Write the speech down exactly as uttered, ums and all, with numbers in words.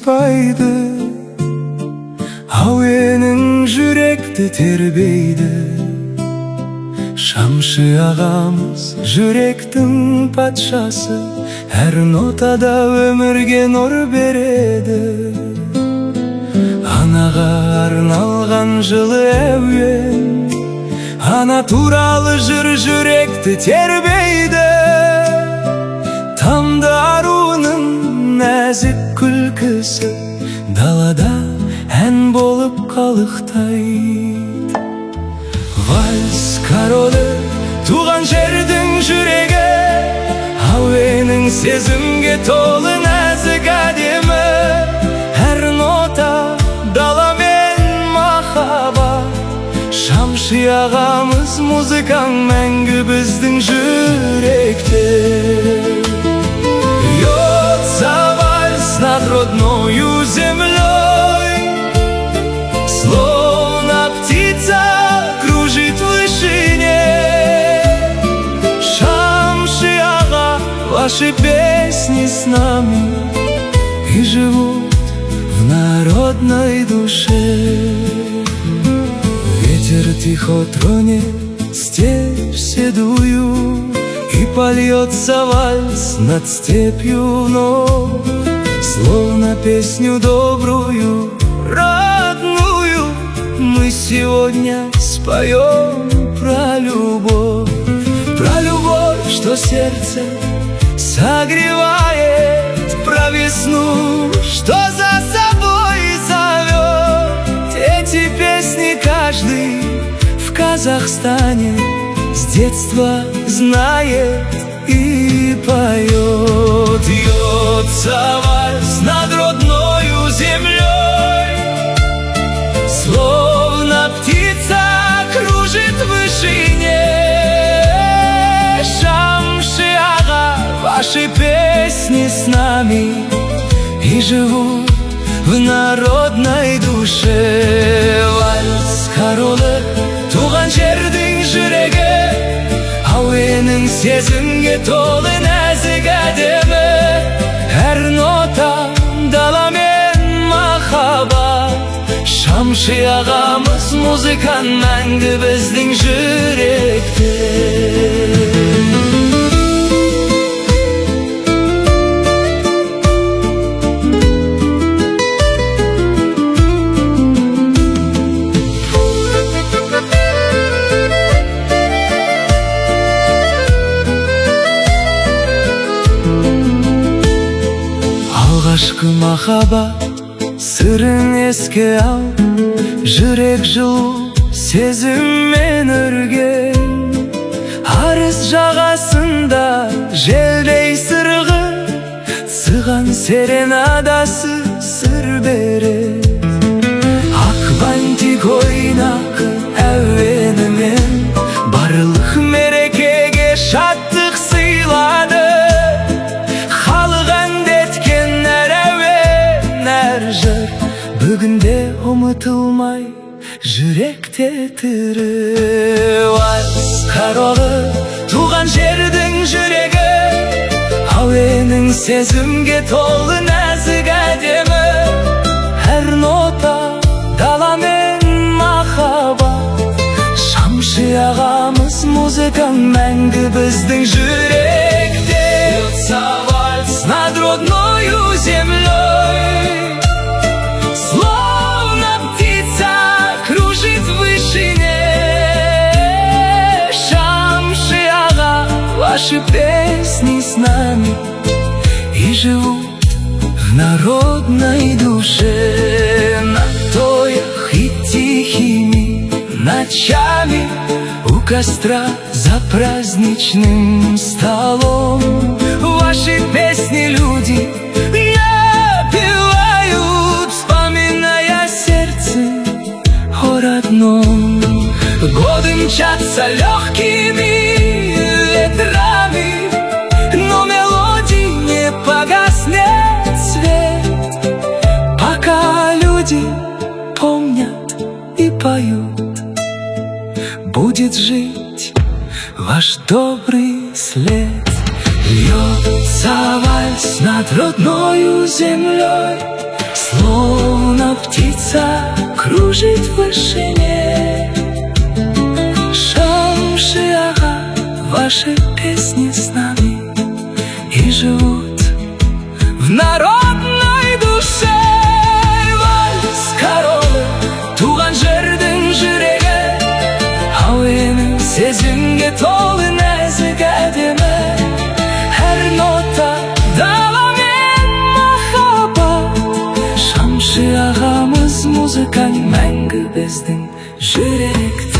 сыйпайды, әуенің жүректі тербейді. Шамшы ағамыз жүректің патшасы, әр нотада өмірге нұр береді. Анаға арналған жылы әуен, ана туралы жыр жүректі тербейді. Тамды аруының нәзік күлкісі далада ән болып қалықтайды. Вальс королі туған жердің жүрегі, әуенің сезімге толы нәзік әдемі. Әр нота дала мен махаббат, Шамшы ағамыз музыкаң мәңгі біздің жүректе. Льется вальс над родною землей, словно птица кружит в вышине. Шамшы ага, ваши песни с нами и живут в народной душе. Ветер тихо тронет степь седую, и польется вальс над степью вновь, словно песню добрую, родную. Мы сегодня споем про любовь, про любовь, что сердце согревает, про весну, что за собой зовет. Эти песни каждый в Казахстане с детства знает и поет. Льется вальс над родною землей, словно птица кружит в вышине. Шамшы ага, ваши песни с нами и живут в народной душе. Вальс королі туған жердің жүрегі, әуенің сезімге толы нәзік әдемі. Әр нота дала мен махаббат, Шамшы ағамыз музыкаң мәңгі біздің жүректе. Алғашқы махаббат сырын еске ал, жүрек жылу сезіммен өрген. Арыс жағасында желдей сырғы, сыған серенадасы сыр береді. Ақ бантик ойнақ әуенімен барлық мерекеге шаттық сыйлады. Халық әндеткен әр әуен, әр жыр бүгінде ұмытылмай жүректе тірі. Вальс королі туған жердің жүрегі, әуенің сезімге толы нәзік әдемі. Әр нота дала мен махаббат, Шамшы ағамыз музыкаң мәңгі біздің жүректе. Льется вальс над родною землей, словно птица кружит в вышине. Шамшы ага, ваши песни с нами и живут в народной душе. На тоях и тихими ночами у костра за праздничным столом ваши песни люди напевают, вспоминая сердце о родном. Годы мчатся легкими ветрами, но мелодии не погаснет свет, пока люди помнят и поют. Будет жить ваш добрый след. Льется вальс над родною землей, Словно птица кружит в вышине. Шамши ага, ваши песни с нами и живут в народной душе. Вальс королы туған жердің жүрегі, әуенің сезімге толы нәзік әдемі. Әр нота дала мен махаббат. Шамши ағамыз музыкаң мәңгі біздің жүректе.